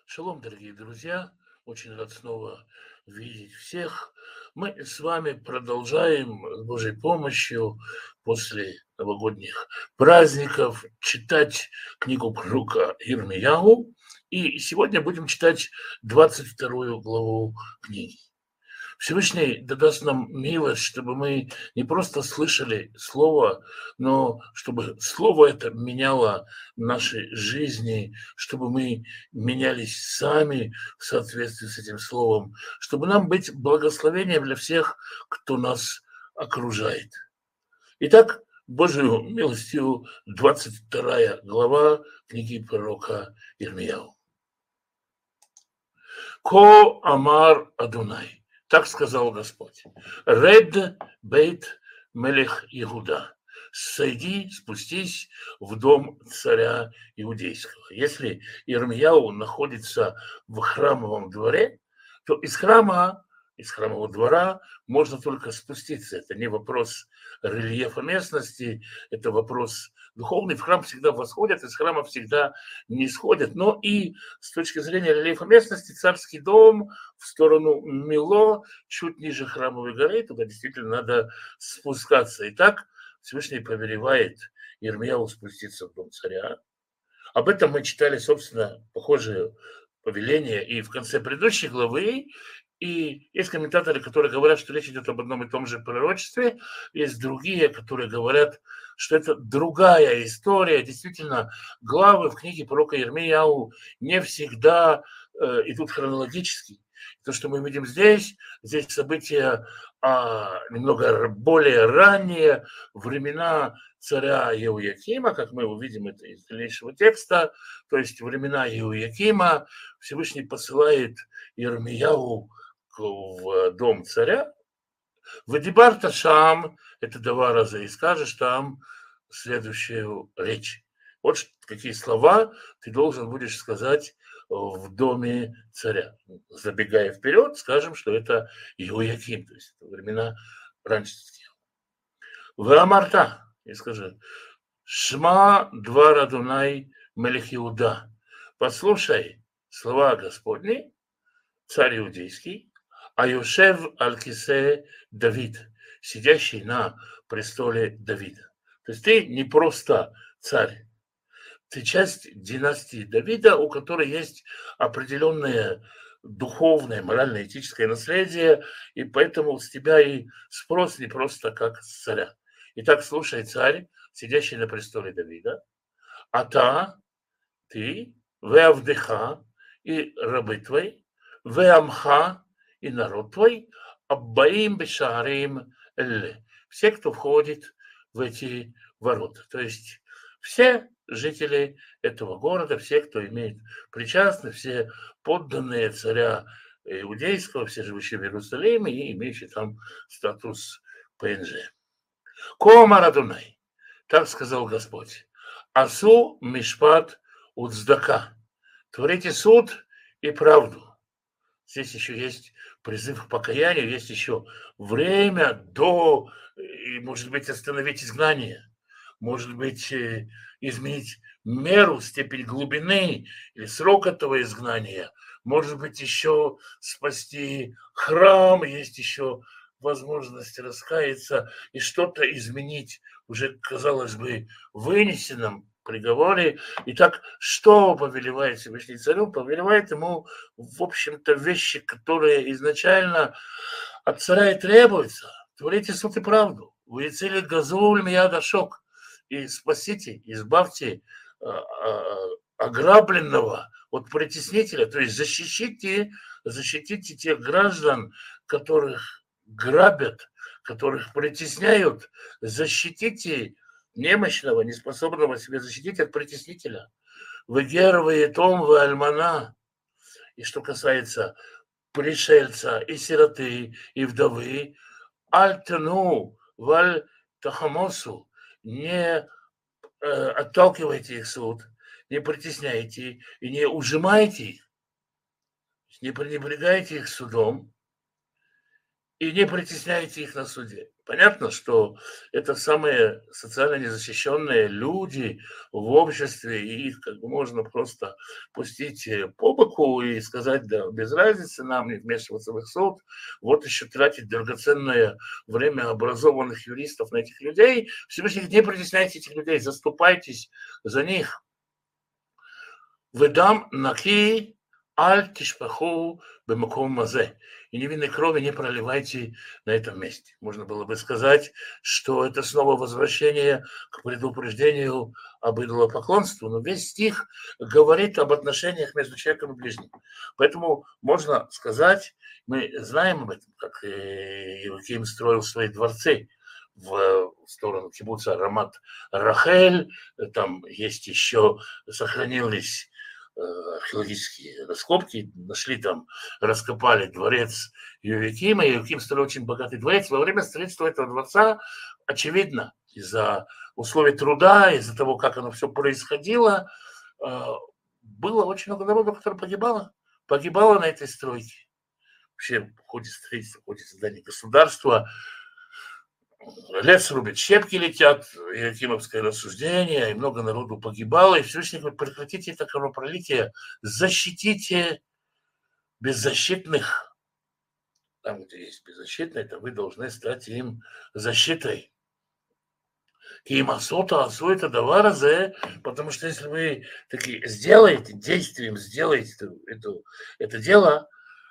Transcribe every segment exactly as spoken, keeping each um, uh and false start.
Шалом, дорогие друзья! Очень рад снова видеть всех. Мы с вами продолжаем с Божьей помощью после новогодних праздников читать книгу пророка Ирмияу. И сегодня будем читать двадцать вторую главу книги. Всевышний да даст нам милость, чтобы мы не просто слышали Слово, но чтобы Слово это меняло наши жизни, чтобы мы менялись сами в соответствии с этим Словом, чтобы нам быть благословением для всех, кто нас окружает. Итак, Божию милостью двадцать вторая глава книги пророка Ирмияу. Ко амар Адунай. Так сказал Господь. Ред бейт мелех Иуда. Сойди, спустись в дом царя иудейского. Если Ирмияу находится в храмовом дворе, то из храма, из храмового двора можно только спуститься. Это не вопрос рельефа местности, это вопрос духовный. В храм всегда восходят, из храма всегда не сходят. Но и с точки зрения рельефа местности, царский дом в сторону Мило, чуть ниже храмовой горы, туда действительно надо спускаться. Итак, Всевышний повелевает Ирмияу спуститься в дом царя. Об этом мы читали, собственно, похожее повеление и в конце предыдущей главы. И есть комментаторы, которые говорят, что речь идет об одном и том же пророчестве. Есть другие, которые говорят, что это другая история. Действительно, главы в книге пророка Ирмияу не всегда э, идут хронологически. То, что мы видим здесь, здесь события а, немного более ранние, времена царя Еоякима, как мы увидим это из дальнейшего текста, то есть времена Еоякима, Всевышний посылает Ирмияу в дом царя. Вадибарта Шам, это два раза, и скажешь там следующую речь. Вот какие слова ты должен будешь сказать в доме царя. Забегая вперед, скажем, что это Иояким, то есть это времена раньше. В Амарта, и скажи, Шма двар Адунай мелех Иуда. Послушай слова Господни, царь иудейский, а Йошев аль-Кисе Давид, сидящий на престоле Давида. То есть ты не просто царь, ты часть династии Давида, у которой есть определенное духовное, морально-этическое наследие, и поэтому с тебя и спрос не просто как с царя. Итак, слушай, царь, сидящий на престоле Давида, а та, ты, веавдеха, и рабы твои, веамха, и народ твой, аббаим бешаарим элле. Все, кто входит в эти ворота. То есть все жители этого города, все, кто имеет причастность, все подданные царя иудейского, все живущие в Иерусалиме и имеющие там статус ПНЖ. Коамар Адунай, так сказал Господь, асу мишпат уцдака, творите суд и правду. Здесь еще есть призыв к покаянию, есть еще время до, и, может быть, остановить изгнание, может быть, изменить меру, степень глубины или срок этого изгнания, может быть, еще спасти храм, есть еще возможность раскаяться и что-то изменить уже, казалось бы, вынесенном приговоре. Итак, что повелевает Всевышний царю? Повелевает ему, в общем-то, вещи, которые изначально от царя и требуются. Творите суд и правду. Вы цели газуль мияда шок. И спасите, избавьте а, а, ограбленного от притеснителя. То есть защитите, защитите тех граждан, которых грабят, которых притесняют. Защитите немощного, неспособного себя защитить от притеснителя. Вы гервы, том, вы альмана. И что касается пришельца, и сироты, и вдовы, альтану, валь тахамосу, не э, отталкивайте их суд, не притесняйте и не ужимайте их, не пренебрегайте их судом, и не притесняйте их на суде. Понятно, что это самые социально незащищенные люди в обществе, и их как бы можно просто пустить по боку и сказать, да, без разницы, нам не вмешиваться в их суд. Вот еще тратить драгоценное время образованных юристов на этих людей. Всевышний, не притесняйте этих людей, заступайтесь за них. Ведам наки аль тишпаху бемаком мазе. И невинной крови не проливайте на этом месте. Можно было бы сказать, что это снова возвращение к предупреждению об идолопоклонстве, но весь стих говорит об отношениях между человеком и ближним. Поэтому можно сказать, мы знаем об этом, как Иоаким строил свои дворцы в сторону кибуца Рамат Рахель, там есть еще, сохранились археологические раскопки, нашли там, раскопали дворец Иоакима. Иоаким строил очень богатый дворец. Во время строительства этого дворца, очевидно, из-за условий труда, из-за того, как оно все происходило, было очень много народу, которое погибало. Погибало на этой стройке. Вообще в ходе строительства, в ходе создания государства лес рубит, щепки летят, Иоакимовское рассуждение, и много народу погибало, и Всевышний говорит, прекратите это кровопролитие, защитите беззащитных. Там, где есть беззащитные, то вы должны стать им защитой. Киимасота асуэта даваразе, потому что если вы таки сделаете, действием сделаете это, это, это дело,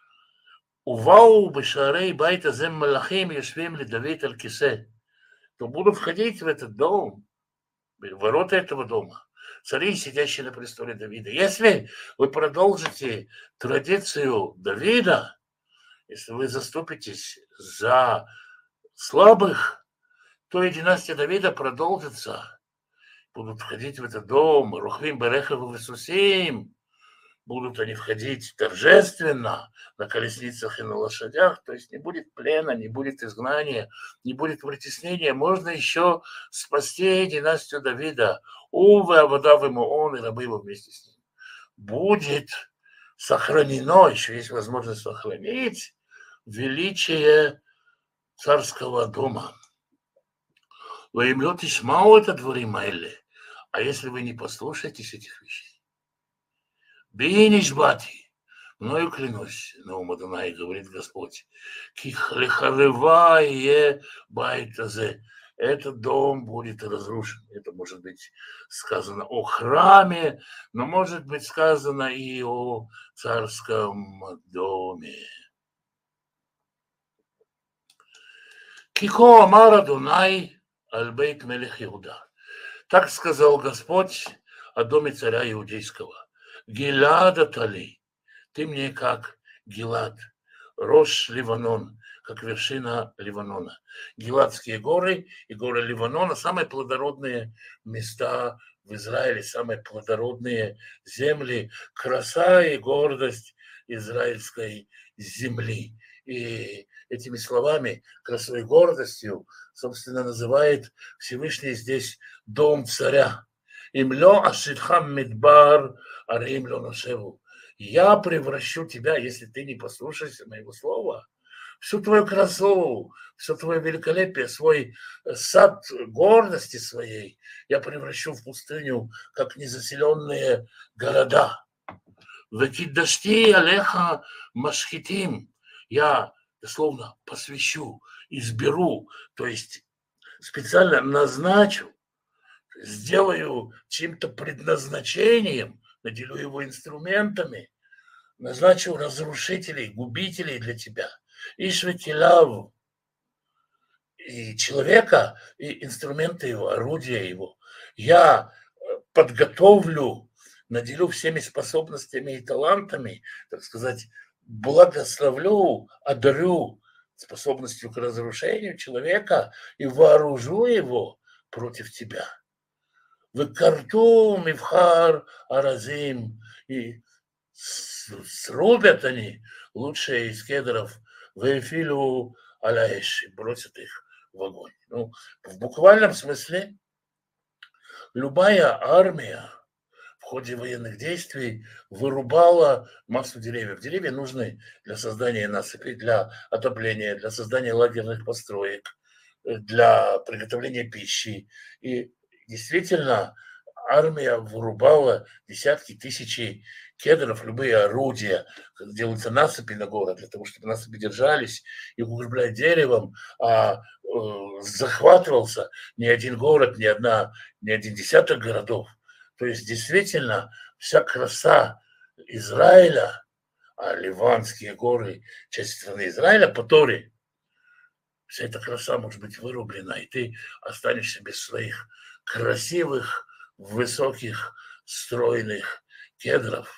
увау бешарей байта зем малахим ешвим ледавит аль кисе, то будут входить в этот дом, в ворота этого дома, цари, сидящие на престоле Давида. Если вы продолжите традицию Давида, если вы заступитесь за слабых, то и династия Давида продолжится. Будут входить в этот дом, рухвим берехев висусим, будут они входить торжественно на колесницах и на лошадях, то есть не будет плена, не будет изгнания, не будет притеснения. Можно еще спасти династию Давида. Увы, Авадав ему он и рабы его вместе с ним. Будет сохранено, еще есть возможность сохранить величие царского дома. Вы имете шмау это дворы Майле, а если вы не послушаетесь этих вещей, Биниш бати, мною клянусь, Наум Адонай, говорит Господь, кихлехаревае байтазе, этот дом будет разрушен. Это может быть сказано о храме, но может быть сказано и о царском доме. Кико амар Адонай аль-бейт мелех Иуда. Так сказал Господь о доме царя иудейского. Гилада Тали, ты мне как Гилад, Рош Ливанон, как вершина Ливанона. Гиладские горы и горы Ливанона – самые плодородные места в Израиле, самые плодородные земли, краса и гордость израильской земли. И этими словами, красой и гордостью, собственно, называет Всевышний здесь дом царя. Имло ашитхам мидбар ареимло нашеву. Я превращу тебя, если ты не послушаешься моего слова, всю твою красу, все твое великолепие, свой сад гордости своей я превращу в пустыню, как незаселенные города. Векиддашти алеха машхитим. Я, дословно, посвящу, изберу, то есть специально назначу, сделаю чьим-то предназначением, наделю его инструментами, назначу разрушителей, губителей для тебя. Ишветилаву. И человека, и инструменты его, орудия его. Я подготовлю, наделю всеми способностями и талантами, так сказать, благословлю, одарю способностью к разрушению человека и вооружу его против тебя. Выкарту мивхар аразим, и срубят они лучшие из кедров, вефилю аляэши, бросят их в огонь. Ну, в буквальном смысле любая армия в ходе военных действий вырубала массу деревьев. Деревья нужны для создания насыпей, для отопления, для создания лагерных построек, для приготовления пищи. И действительно, армия вырубала десятки тысяч кедров, любые орудия, как делаются насыпи на город, для того, чтобы насыпи держались, и укрепляя деревом, а э, захватывался не один город, не, одна, не один десяток городов. То есть действительно вся краса Израиля, а Ливанские горы, часть страны Израиля, по Торе, вся эта краса может быть вырублена, и ты останешься без своих красивых, высоких, стройных кедров.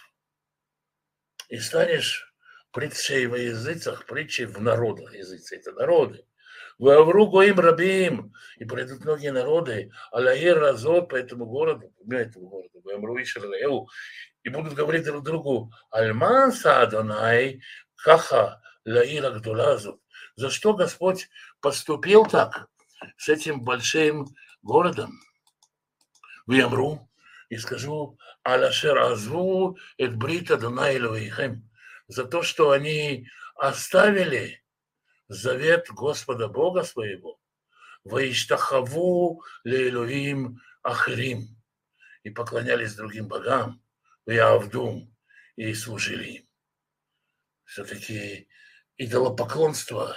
И станешь притчей во языцах, притчей в народах. Языцы – это народы. Вавру гоим рабим, и пройдут многие народы, алаир разот по этому городу, по этому городу, вавру ишерлеу, и будут говорить друг другу, альмаса Адонай, каха лаира гдулазу. За что Господь поступил так с этим большим городом? Вавру, и скажу, алашер азву эт брит Адонай элоихем, за то, что они оставили завет Господа Бога своего, «Ваиштахаву леэлоим ахирим», и поклонялись другим богам, «Ваявдум», и служили им. Все-таки идолопоклонство.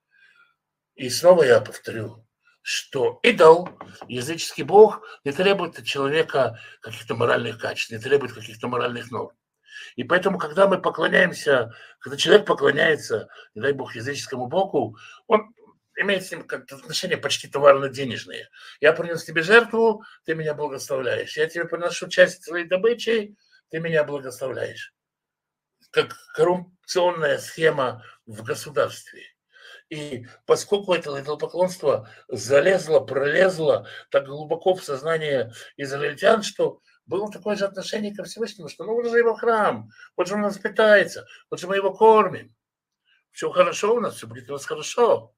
И снова я повторю, что идол, языческий бог, не требует от человека каких-то моральных качеств, не требует каких-то моральных норм. И поэтому, когда мы поклоняемся, когда человек поклоняется, не дай бог, языческому богу, он имеет с ним как-то отношения почти товарно-денежные. Я принес тебе жертву, ты меня благословляешь. Я тебе приношу часть своей добычи, ты меня благословляешь. Как коррупционная схема в государстве. И поскольку это идолопоклонство залезло, пролезло так глубоко в сознание израильтян, что было такое же отношение ко Всевышнему, что ну вот же его храм, вот же он нас питается, вот же мы его кормим. Все хорошо у нас, все будет у нас хорошо.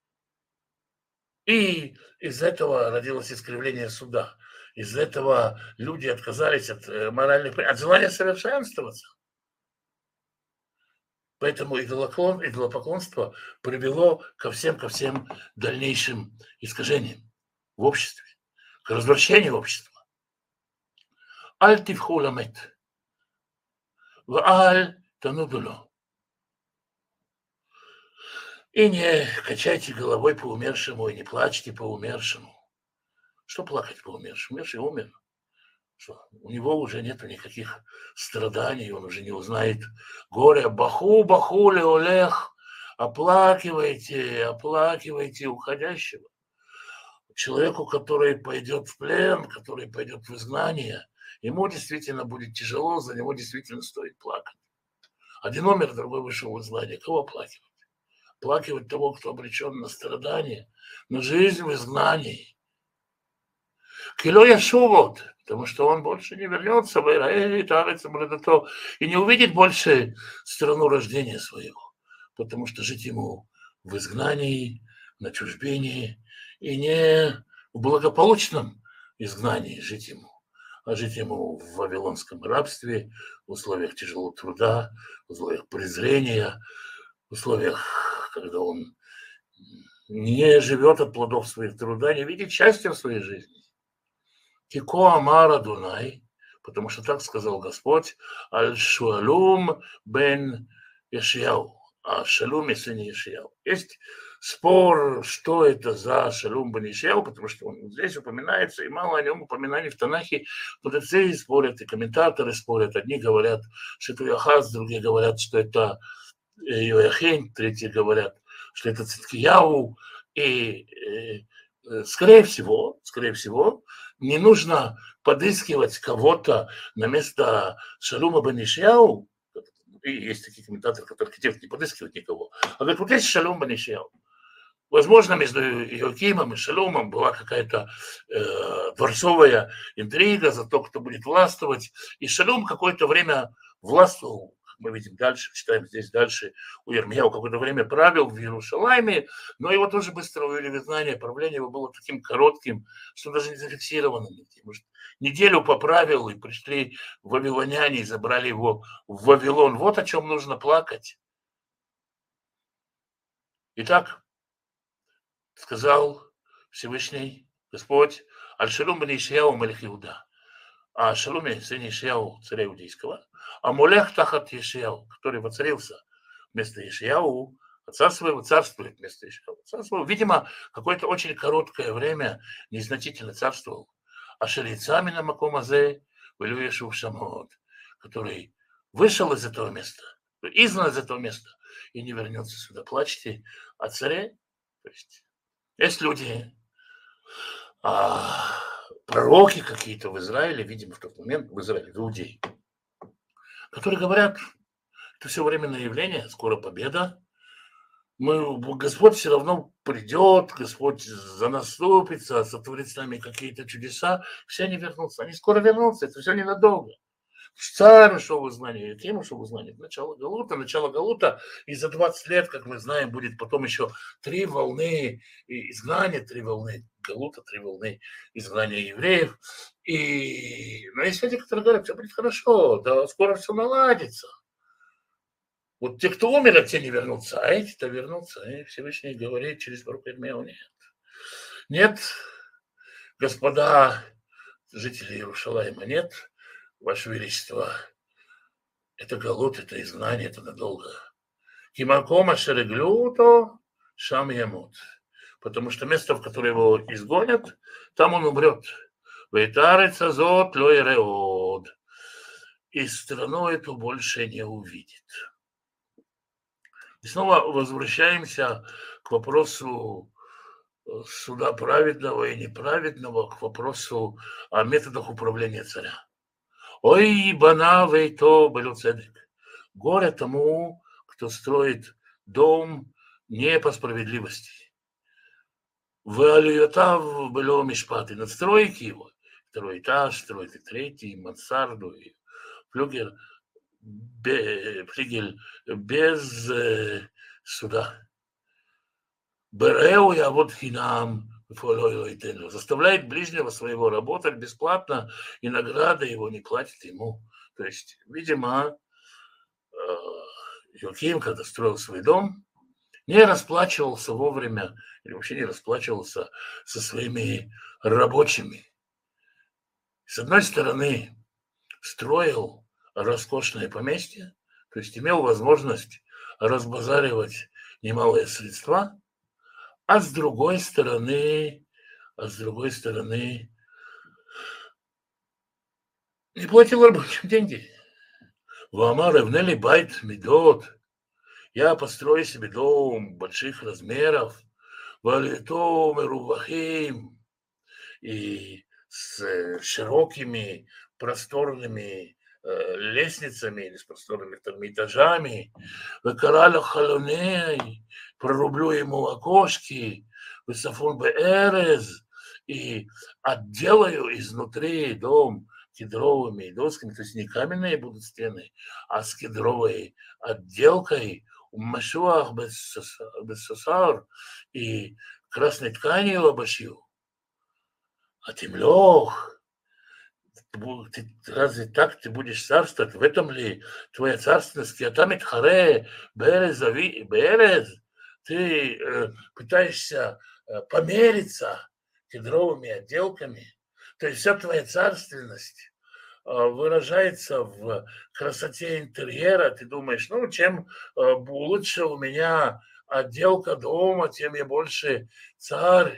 И из этого родилось искривление суда. Из этого люди отказались от моральных, от желания совершенствоваться. Поэтому идолопоклонство привело ко всем, ко всем дальнейшим искажениям в обществе, к развращению общества. Аль тивху ламет, вааль танудуло. И не качайте головой по умершему, и не плачьте по умершему. Что плакать по умершему? Умерший умер. Что? У него уже нет никаких страданий, он уже не узнает горя. Баху, баху, леолех, оплакивайте, оплакивайте уходящего. Человеку, который пойдет в плен, который пойдет в изгнание, ему действительно будет тяжело, за него действительно стоит плакать. Один умер, другой вышел в изгнание. Кого оплакивать? Оплакивать того, кто обречен на страдания, на жизнь в изгнании. Кило яшувот, потому что он больше не вернется в Израиль, и не увидит больше страну рождения своего, потому что жить ему в изгнании, на чужбине, и не в благополучном изгнании жить ему, а жить ему в вавилонском рабстве, в условиях тяжелого труда, в условиях презрения, в условиях, когда он не живет от плодов своих труда, не видит счастья в своей жизни. Кико амар Адунай, потому что так сказал Господь, аль-Шуалум бен Ешияу, а Шалум и сын Ешияу. Есть спор, что это за Шалум бен Ешияу, потому что он здесь упоминается, и мало о нем упоминаний в Танахе. Мудрецы спорят, и комментаторы спорят. Одни говорят, что это Яхаз, другие говорят, что это Йоахин, третьи говорят, что это Циткияу, и скорее всего, скорее всего, не нужно подыскивать кого-то на место Шалума бен Ишияу. И есть такие комментаторы, которые хотят не подыскивать никого. А говорят, вот есть Шалум бен Ишияу. Возможно, между Иоакимом и Шалумом была какая-то э, дворцовая интрига за то, кто будет властвовать. И Шалум какое-то время властвовал, мы видим дальше, читаем здесь дальше, у Ирмияу какое-то время правил в Иерусалиме, но его тоже быстро увели в изгнание, правление его было таким коротким, что даже не зафиксировано нигде. Может, неделю поправил, и пришли вавилоняне и забрали его в Вавилон. Вот о чем нужно плакать. Итак, сказал Всевышний Господь Аль-Шалум бен Ишияу мелех Иуда, о Шалуме, сыне Ишияу, царя иудейского, а Молех тахат Ишияу, который воцарился вместо Ишияу, отца своего царствует вместо Ишияу. Царствовал, видимо, какое-то очень короткое время незначительно царствовал. А Шелицами на Макомазе, Вилюешу Шамот, который вышел из этого места, изгнан из этого места и не вернется сюда. Плачьте о царе. То есть есть люди, а, пророки какие-то в Израиле, видимо, в тот момент в Израиле, в Иудее, которые говорят, это все временное явление, скоро победа, мы, Господь все равно придет, Господь за нас ступится, сотворит с нами какие-то чудеса, все они вернутся, они скоро вернутся, это все ненадолго. Царь ушел в изгнание, Ким ушел в изгнание, начало Галута, начало Галута, и за двадцать лет, как мы знаем, будет потом еще три волны изгнания, три волны Галута, три волны изгнания евреев. И, но есть люди, которые говорят, все будет хорошо, да скоро все наладится. Вот те, кто умер, а те не вернутся, а эти-то вернутся. И Всевышний говорит через пророка Ирмияу: нет. Нет, господа жители Иерусалима, нет, Ваше Величество, это галут, это изгнание, это надолго. Кимакома шереглюто шам ямут. Потому что место, в которое его изгонят, там он умрет. Вейтарец азот лоиреод. И страну эту больше не увидит. И снова возвращаемся к вопросу суда праведного и неправедного, к вопросу о методах управления царя. Ой, бана вейто белюцедек. Горе тому, кто строит дом не по справедливости. В алиютав было мишпат, и надстройки его, второй этаж, строит и третий, мансарду, и флюгер, флигель без э, суда. Береу я вот хинам, заставляет ближнего своего работать бесплатно, и награда его не платит ему. То есть, видимо, Иоаким, когда строил свой дом, не расплачивался вовремя, или вообще не расплачивался со своими рабочими. С одной стороны, строил роскошное поместье, то есть имел возможность разбазаривать немалые средства, а с другой стороны, а с другой стороны, не платил рабочим деньги. Вамар эвнели байт медот. Я построю себе дом больших размеров, валито мерувахим, и с широкими просторными э, лестницами или с просторными там, этажами, векараля халоней, прорублю ему окошки, высофон беэрез, и отделаю изнутри дом кедровыми досками, то есть не каменные будут стены, а с кедровой отделкой, умашуах без сосар, и красной тканью обошью. А ты лег, ты, разве так ты будешь царствовать? В этом ли твоя царственность? А там харе, берез, берез, ты э, пытаешься э, помериться кедровыми отделками. То есть вся твоя царственность э, выражается в красоте интерьера. Ты думаешь, ну, чем э, лучше у меня отделка дома, тем я больше царь.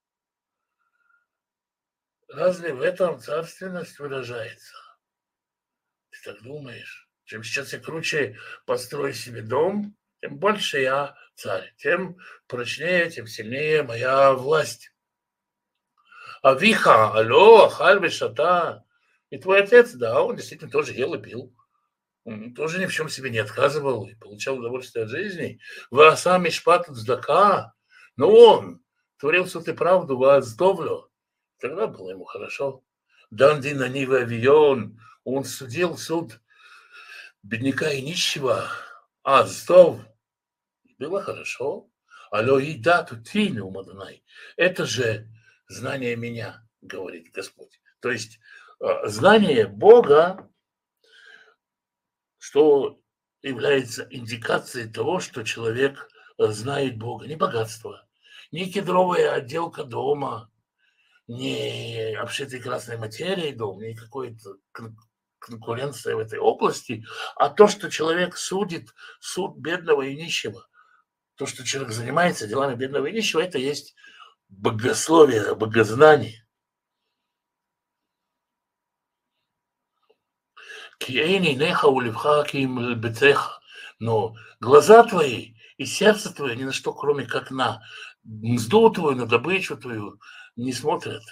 Разве в этом царственность выражается? Ты так думаешь? Чем сейчас я круче построю себе дом, тем больше я царь, тем прочнее, тем сильнее моя власть. Авиха, алло, ахаль шата. И твой отец, да, он действительно тоже ел и пил. Он тоже ни в чем себе не отказывал и получал удовольствие от жизни. Вааса мишпат цдака. Но он творил суд и правду, вааздовлю. Тогда было ему хорошо. Данди на Ниве Авион, он судил суд бедняка и нищего, а здов, было хорошо, алло и да, тут Адонай. Это же знание меня, говорит Господь. То есть знание Бога, что является индикацией того, что человек знает Бога. Не богатство, не кедровая отделка дома, не обшитый красной материей дом, не какой-то конкуренция в этой области, а то, что человек судит суд бедного и нищего. То, что человек занимается делами бедного и нищего, это есть богословие, богознание. Но глаза твои и сердце твое ни на что, кроме как на мзду твою, на добычу твою, не смотрят.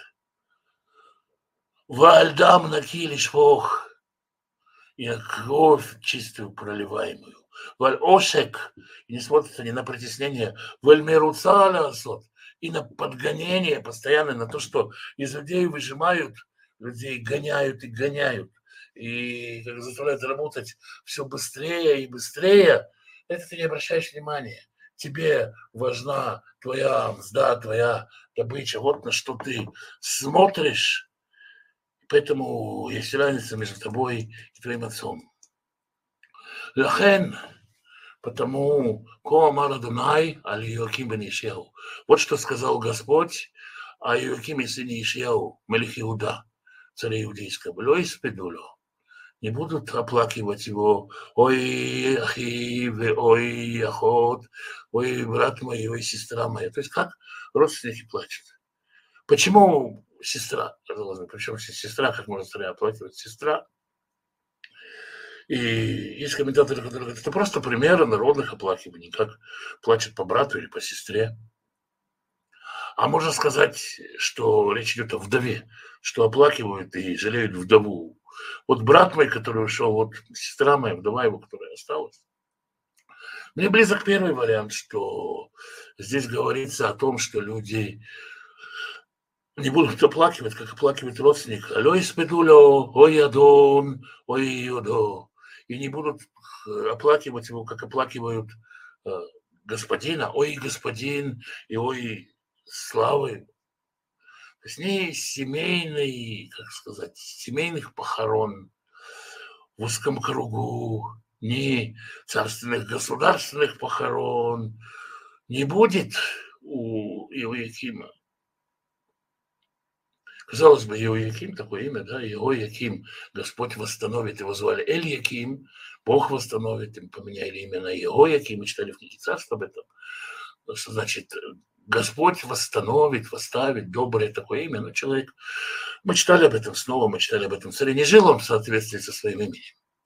Вальдам накилиш Бог, и на кровь чистую проливаемую. Валь ошек, и не смотрят они на притеснение, валь меруцаля асот, и на подгонение постоянно, на то, что из людей выжимают, людей гоняют и гоняют, и как заставляют работать все быстрее и быстрее, это ты не обращаешь внимания. Тебе важна твоя мзда, твоя добыча, вот на что ты смотришь. Поэтому есть разница между тобой и твоим отцом. Лахен, потому ко амар Адонай аль Йоаким бен Ишияу. Вот что сказал Господь о Йоакиме сыне Ишияу, мелех Иуда, царе иудейского. Ло испедуло. Не будут оплакивать его. Ой, ахи, ой, ахот, ой, брат мой, ой, сестра моя. То есть как родственники плачут. Почему сестра? Причем сестра, как можно скорее оплакивать сестра? И есть комментаторы, которые говорят, это просто примеры народных оплакиваний, как плачут по брату или по сестре. А можно сказать, что речь идет о вдове, что оплакивают и жалеют вдову. Вот брат мой, который ушел, вот сестра моя, вдова его, которая осталась. Мне близок первый вариант, что здесь говорится о том, что люди не будут оплакивать, как оплакивает родственник. Алло, испедуло, ой, адон, ой, йодо. И не будут оплакивать его, как оплакивают э, господина, ой, господин, и ой, славы. То есть не семейный, как сказать, семейных похорон в узком кругу, ни царственных государственных похорон не будет у Иоакима. Казалось бы, Иоаким, такое имя, да, Иоаким, Господь восстановит, его звали Эль-Яким, Бог восстановит, им поменяли имя на Иоаким, мы читали в книге Царств об этом, что значит, Господь восстановит, восставит, доброе такое имя, но человек, мы читали об этом снова, мы читали об этом, царь не жил он в соответствии со своим именем.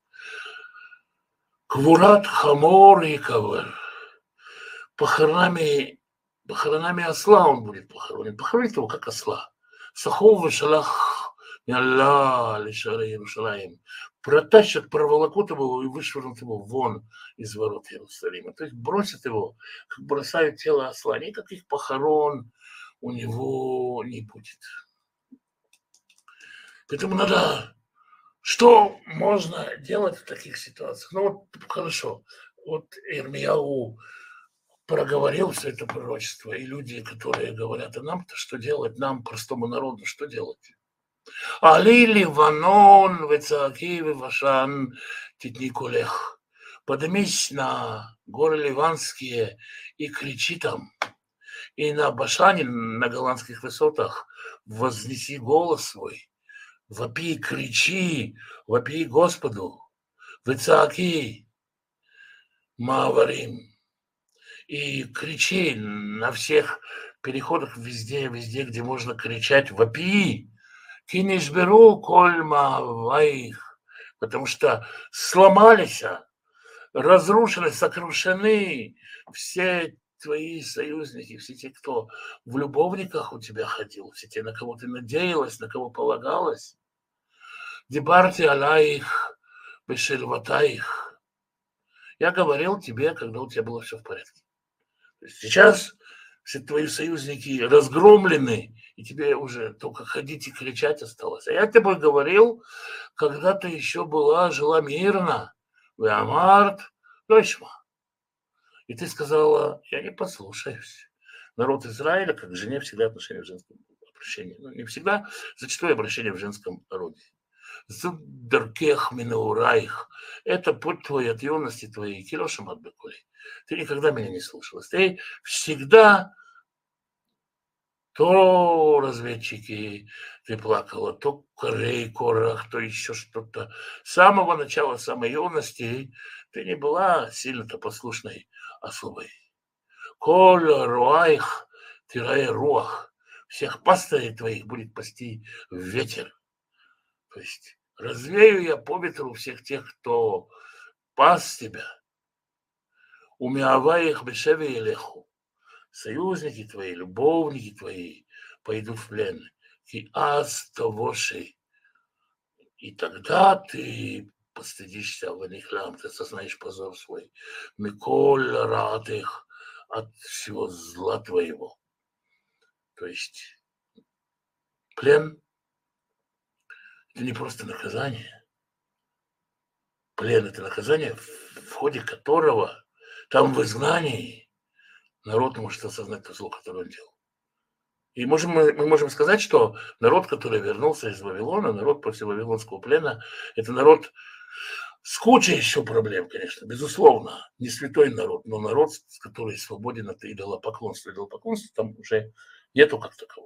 Квурат хамор и кавер, похоронами, похоронами осла он будет похоронен, похоронит его как осла. Сахов шалах Алла лишара Иерусалим. Протащат, проволокут его и вышвырнут его вон из ворот Иерусалима. То есть бросят его, как бросают тело осла. Никаких похорон у него не будет. Поэтому надо... Что можно делать в таких ситуациях? Ну вот хорошо. Вот Ирмияу проговорил все это пророчество, и люди, которые говорят, а нам-то что делать, нам, простому народу, что делать? Али Ливанон, Вецааки, Вивашан, Титникулех. Поднимись на горы Ливанские и кричи там. И на Башане, на голландских высотах, вознеси голос свой. Вопи, кричи, вопи Господу. Вецааки, Мааварим. И кричи на всех переходах везде, везде, где можно кричать, вопи, кинешберу кольма ваих, потому что сломались, разрушены, сокрушены все твои союзники, все те, кто в любовниках у тебя ходил, все те, на кого ты надеялась, на кого полагалась. Дебарти алаих, бешельватаих. Я говорил тебе, когда у тебя было все в порядке. Сейчас все твои союзники разгромлены, и тебе уже только ходить и кричать осталось. А я тебе говорил, когда ты еще была, жила мирно, Веамарт дойшма. И ты сказала, я не послушаюсь. Народ Израиля, как к жене, всегда отношение в женском обращении. Ну, не всегда, зачастую обращение в женском роде. Зуддаркех минаурайх. Это путь твой от юности твоей, Кирошем отбекой. Ты никогда меня не слушалась. Ты всегда то разведчики, ты плакала, то корей, корах, то еще что-то. С самого начала, с самой юности ты не была сильно-то послушной особой. Коль руайх, тирай руах. Всех пастырей твоих будет пасти ветер. То есть развею я по ветру всех тех, кто пас тебя. Умиавай их бешеве и леху. Союзники твои, любовники твои пойдут в плен. И аз тогоши. И тогда ты постыдишься в них лям, ты осознаешь позор свой. Миколь рад их от всего зла твоего. То есть плен – это не просто наказание. Плен – это наказание, в ходе которого там в изгнании народ может осознать то зло, которое он делал. И можем, мы, мы можем сказать, что народ, который вернулся из Вавилона, народ после Вавилонского плена, это народ с кучей еще проблем, конечно, безусловно. Не святой народ, но народ, который свободен от идолопоклонства. Идолопоклонства там уже нету как такового.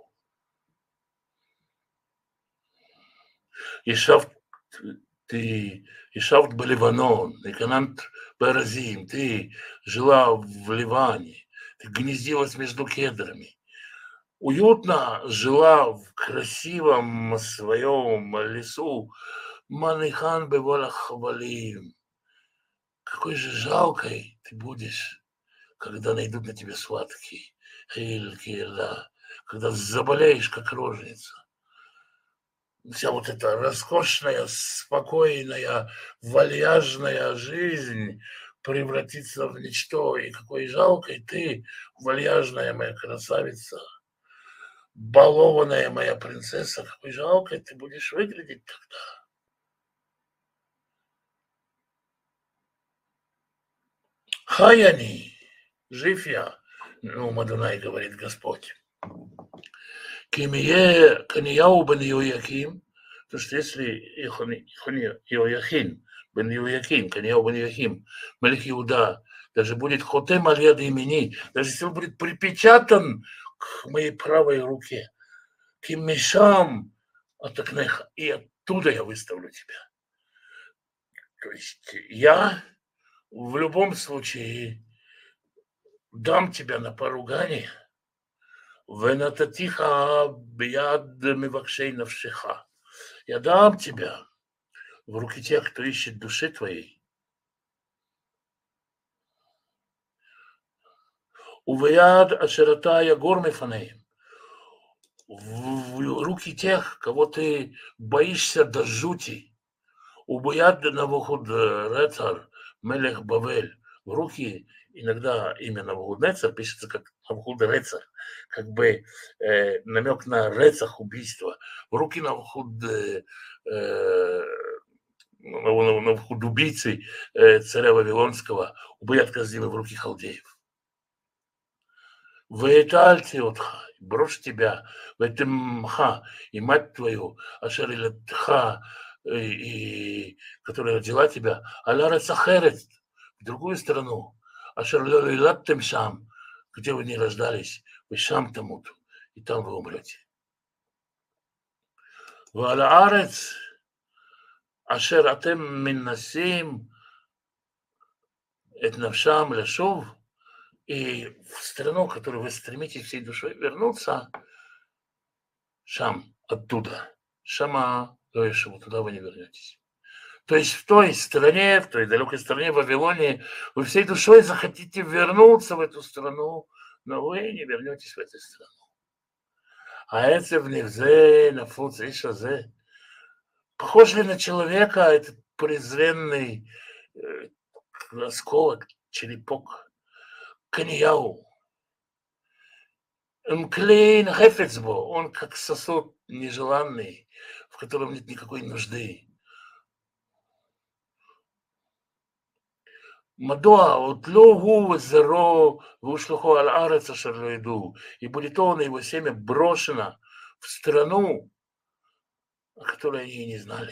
Ишав ты, Ишавт Баливанон, Иканант Баразим, ты жила в Ливане, ты гнездилась между кедрами, уютно жила в красивом своем лесу. Манихан бевалах хвалим. Какой же жалкой ты будешь, когда найдут на тебе схватки, когда заболеешь, как рожница. Вся вот эта роскошная, спокойная, вальяжная жизнь превратится в ничто. И какой жалкой ты, вальяжная моя красавица, балованная моя принцесса, какой жалкой ты будешь выглядеть тогда. Хаяни, жив я, ну, Мадунай, говорит Господь. Кимие Канияу бен Йояким, потому что если Йояхин бен Йояким, Канияу бен Йояким, Мелих Иуда, даже будет хотем аль-яд имени, даже если он будет припечатан к моей правой руке, кимешам атакнеха, и оттуда я выставлю тебя. То есть я в любом случае дам тебя на поругание. Венататиха бияд мивакшей навшиха. Я дам тебя в руки тех, кто ищет души твоей. Уваяд ашератая гормифанеем. В руки тех, кого ты боишься до жути. Убаяд навухуд рецар мелех Бавель. В руки иногда имя Навуходнецар пишется как Навуходнецар, как бы э, намек на рецах, убийство. В руки Навуход, э, э, Навуход убийцы э, царя Вавилонского, убоят каздимы в руки халдеев. Веэтальти отха, брошь тебя, ветемха, и мать твою, ашарилетха, и, которая родила тебя, аля рецахерет, в другую страну, ашарлёлилаттем шам, где вы не рождались, вы шам тамут, и там вы умрете. Валя арец, ашер атем миннасим, эт навшам лешов, и в страну, в которую вы стремитесь всей душой вернуться, шам, оттуда, шама, лоешеву, туда вы не вернетесь. То есть в той стране, в той далекой стране, в Вавилоне, вы всей душой захотите вернуться в эту страну, но вы не вернетесь в эту страну. А это в Невзе, на функции Шазе. Похож ли на человека этот презренный э, осколок, черепок, Каньяу? Мклейн Хефецбо, он как сосуд нежеланный, в котором нет никакой нужды. מדוע עוד לא הוא וזרעו והושלכו על הארץ אשר לא ידעו, и будет он и его семя брошено в страну, о которой они и не знали.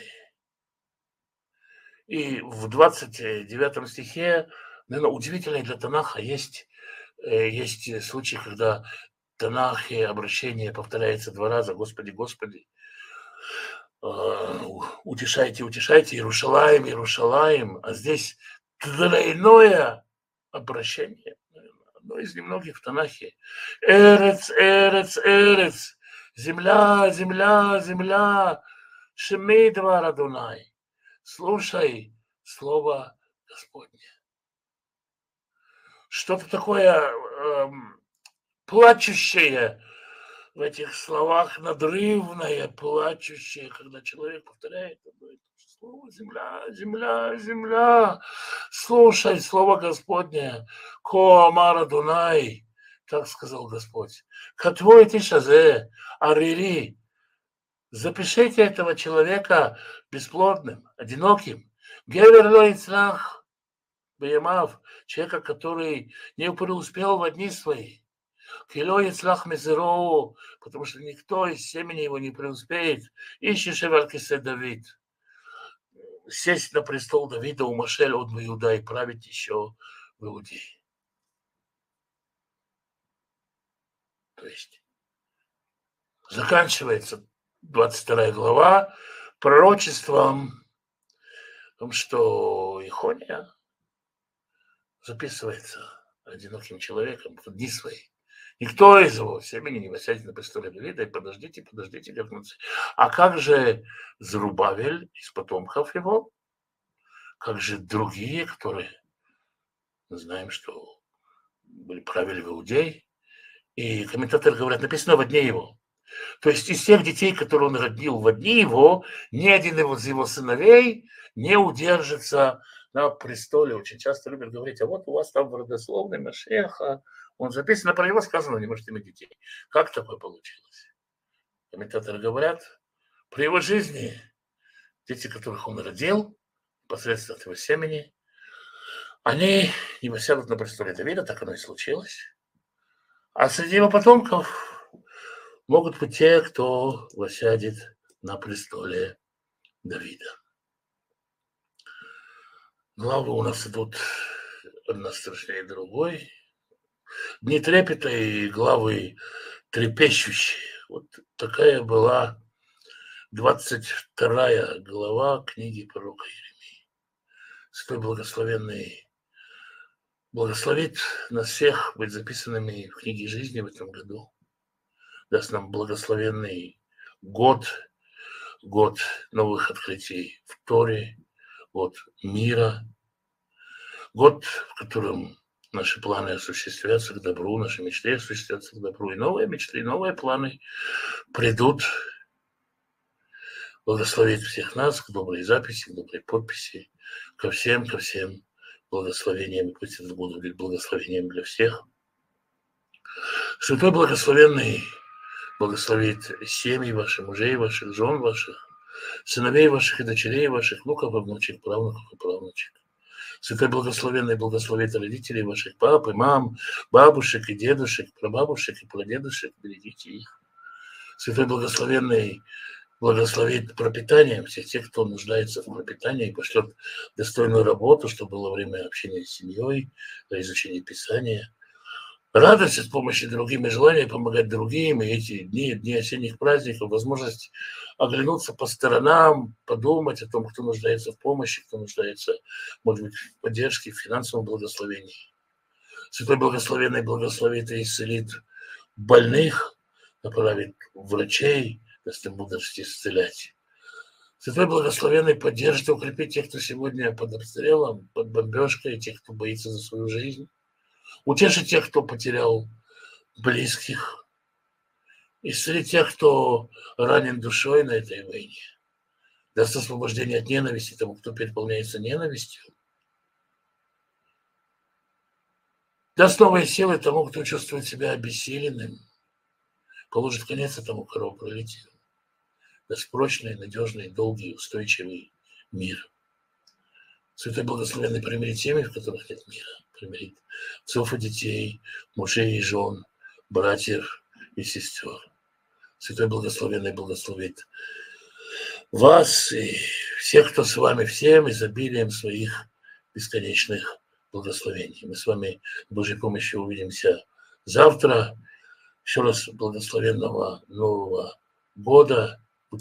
И в двадцать девятом стихе, наверное, удивительно для Танаха, есть, есть случаи, когда в Танахе обращение повторяется два раза: «Господи, Господи, утешайте, утешайте, Иерушалаим, Иерушалаим». А здесь тройное обращение, одно из немногих в Танахе. Эрец, Эрец, Эрец, земля, земля, земля, шеми двар Адонай. Слушай слово Господне. Что-то такое э, плачущее в этих словах, надрывное, плачущее, когда человек повторяет одно и то же слово: земля, земля, земля. Слушай слово Господне. Ко амар Адонай, так сказал Господь. Катвой тишазе, арили. Запишите этого человека бесплодным, одиноким. Гевер ло ицлах беямав, человека, который не преуспел в дни свои. Кило ицлах мизероу, потому что никто из семени его не преуспеет. Ищи шеваль кисе Давид. Сесть на престол Давида у Машель от Иуда и править еще в Иудее. То есть заканчивается двадцать вторая глава пророчеством о том, что Ихония записывается одиноким человеком в дни свои. Никто из его семени не восядет на престоле Давида. И подождите, подождите, как мы... А как же Зарубавель из потомков его? Как же другие, которые, мы знаем, что были правили в Иудее? И комментаторы говорят, написано во дне его. То есть из всех детей, которые он родил во дни его, ни один из его сыновей не удержится на престоле. Очень часто любят говорить: а вот у вас там в родословной Машеха, он записан, про него сказано, не можете иметь детей. Как такое получилось? Комментаторы говорят, при его жизни дети, которых он родил, посредством от его семени, они не восядут на престоле Давида, так оно и случилось. А среди его потомков могут быть те, кто восядет на престоле Давида. Главы у нас идут одна страшнее другой. Дни трепета и главы трепещущие. Вот такая была двадцать вторая глава книги пророка Иеремии. Святой Благословенный благословит нас всех быть записанными в книге жизни в этом году. Даст нам благословенный год, год новых открытий в Торе, год мира, год, в котором наши планы осуществятся к добру, наши мечты осуществятся к добру, и новые мечты, новые планы придут. Благословит всех нас к доброй записи, к доброй подписи, ко всем, ко всем благословениям, и пусть этот год будет благословением для всех. Святой Благословенный благословит семьи ваших, мужей ваших, жен ваших, сыновей ваших и дочерей ваших, внуков и внучек, правнуков и правнучек. Святой Благословенный благословит родителей ваших, пап и мам, бабушек и дедушек, прабабушек и прадедушек, берегите их. Святой Благословенный благословит пропитанием всех тех, кто нуждается в пропитании, и пошлет достойную работу, чтобы было время общения с семьей, изучения Писания. Радость от помощи другим и желание помогать другим, и эти дни, дни осенних праздников, возможность оглянуться по сторонам, подумать о том, кто нуждается в помощи, кто нуждается, может быть, в поддержке, в финансовом благословении. Святой Благословенный благословит и исцелит больных, направит врачей, даст им мудрость исцелять. Святой Благословенный поддержит и укрепит тех, кто сегодня под обстрелом, под бомбежкой, тех, кто боится за свою жизнь. Утешить тех, кто потерял близких. Исцелить тех, кто ранен душой на этой войне. Даст освобождение от ненависти тому, кто переполняется ненавистью. Даст новые силы тому, кто чувствует себя обессиленным. Положит конец этому кровопролитию. Даст прочный, надежный, долгий, устойчивый мир. Святой Благословенный примирит семьи, в которых нет мира. Примирит отцов и детей, мужей и жен, братьев и сестер. Святой Благословенный благословит вас и всех, кто с вами, всем изобилием своих бесконечных благословений. Мы с вами с Божьей помощью увидимся завтра. Еще раз благословенного Нового года.